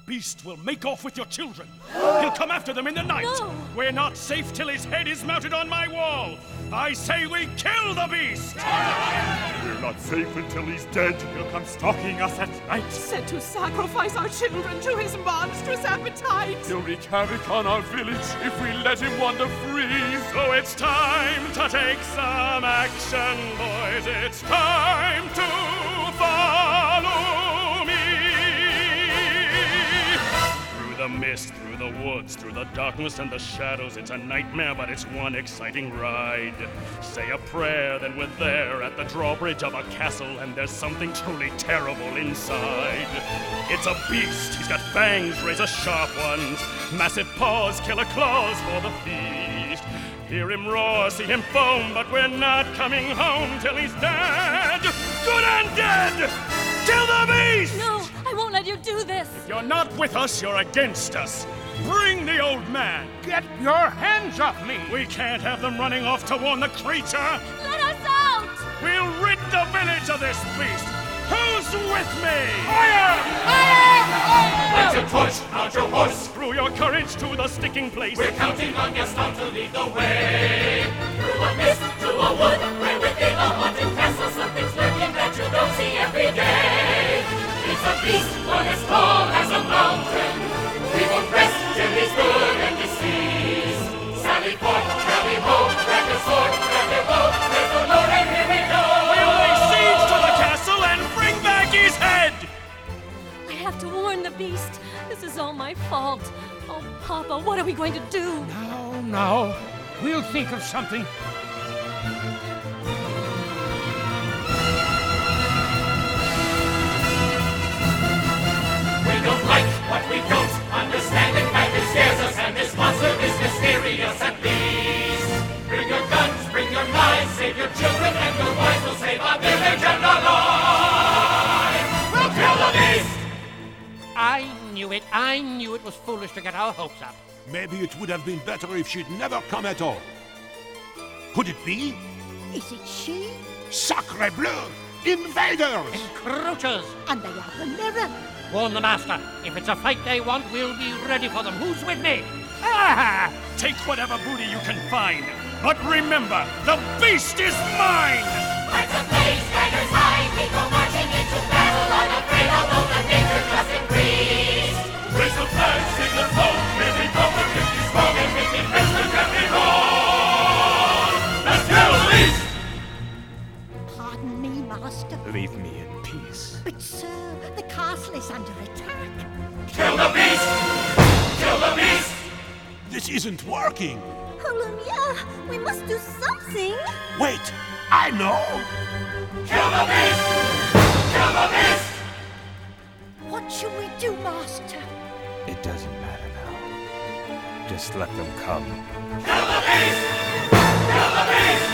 beast will make off with your children. He'll come after them in the night. No. We're not safe till his head is mounted on my wall. I say we kill the beast! We're not safe until he's dead. He'll come stalking us at night. Said to sacrifice our children to his monstrous appetite. He'll wreak havoc on our village if we let him wander free. So it's time to take some action, boys. It's time to follow me. Through the mist, through the woods, through the darkness and the shadows. It's a nightmare, but it's one exciting ride. Say a prayer, then we're there at the drawbridge of a castle, and there's something truly terrible inside. It's a beast. He's got fangs, razor-sharp ones, massive paws, killer claws for the feast. Hear him roar, see him foam, but we're not coming home till he's dead. Good and dead! Kill the beast! No, I won't let you do this. If you're not with us, you're against us. Bring the old man. Get your hands off me! We can't have them running off to warn the creature. Let us out! We'll rid the village of this beast. Who's with me? Light your torch, mount your horse. Through your courage to the sticking place. We're counting on your star to lead the way. Through a mist, through a wood, where within a haunted castle something's lurking that you don't see every day. It's a beast, one as tall as a mountain. We won't rest till he's good and deceased. Sally forth, carry home, grab your sword, grab your bow. Praise the Lord, and here we go. We'll lay siege to the castle and bring back his head. I have to warn the beast. This is all my fault. Oh, Papa, what are we going to do? Now, we'll think of something. We don't like what we don't understand. In fact, it scares us, and this monster is mysterious at least. Bring your guns, bring your knives, save your children and your wives. We'll save our village and our lives. We'll kill the beast! I knew it was foolish to get our hopes up. Maybe it would have been better if she'd never come at all. Could it be? Is it she? Sacre bleu! Invaders! Encroachers! And they are the mirror. Warn the master. If it's a fight they want, we'll be ready for them. Who's with me? Take whatever booty you can find. But remember, the beast is mine! Lights ablaze, banners high, people marching into battle, unafraid, although the danger just increased. Raise the flag, sing the song, may we come with 50 strong and 50 Frenchmen can be wrong. Let's kill the beast! Pardon me, master. Leave me in peace. But, sir, the castle is under attack. Kill the beast! Kill the beast! This isn't working. Olumia, we must do something. Wait, I know. Kill the beast! Kill the beast! What shall we do, master? It doesn't matter now. Just let them come. Kill the beast! Kill the beast!